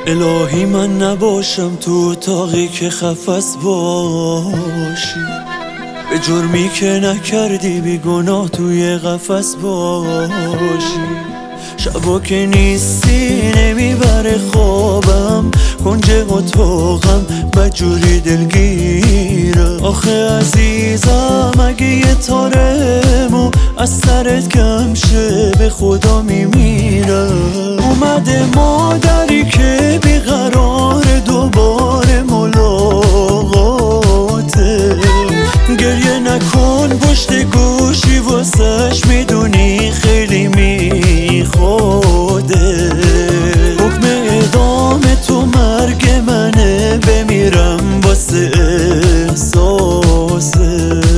الهی من نباشم تو اتاقی که خفس باشی، به جرمی که نکردی بی گناه توی قفس باشی. شبا که نیستی نمیبره خوابم، کنج اتاقم بدجوری دلگیره. آخه عزیزم اگه یه تارمو از سرت کم شه به خدا میمیره. اومده مادری که بیقرار دوباره ملاقاته، گریه نکن پشت گوشی واسش میدونی خیلی میخواده. حکم اعدام تو مرگ منه، بمیرم واسه احساسه.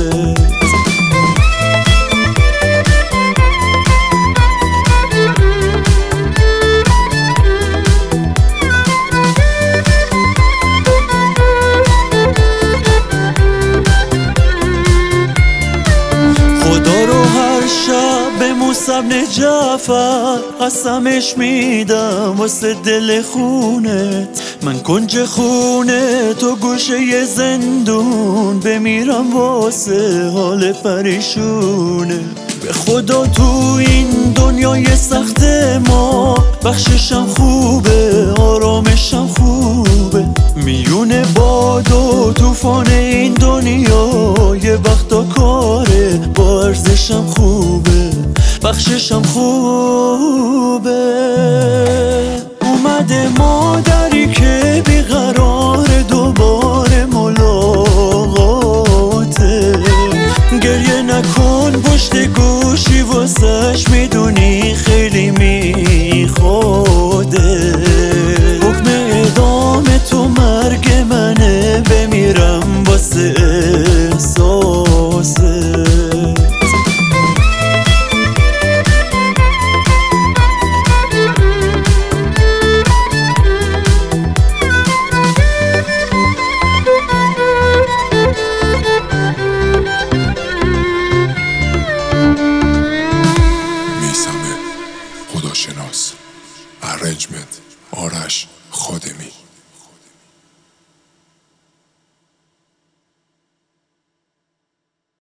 خدا رو هر شب به موسی بن جعفر قسمش میدم واسه دل خونت. من کنج خونه تو گوشه ی زندون، بمیرم واسه حال پریشونه. به خدا تو این دنیای سخت ما بخششم خوبه، آرامشم خوبه. میونه باد و طوفان این دنیا یه وقتا کاره، با ارزشم خوبه، بخششم خوبه. اومده مادری که بیقرار دوباره ملاقاته، گریه نکن پشت گوشی واسش میدونی خیلی میخواده. حکم اعدام تو مرگ منه، بمیرم واسه احساسه. خداشناس ارنجمنت آرش خادمی.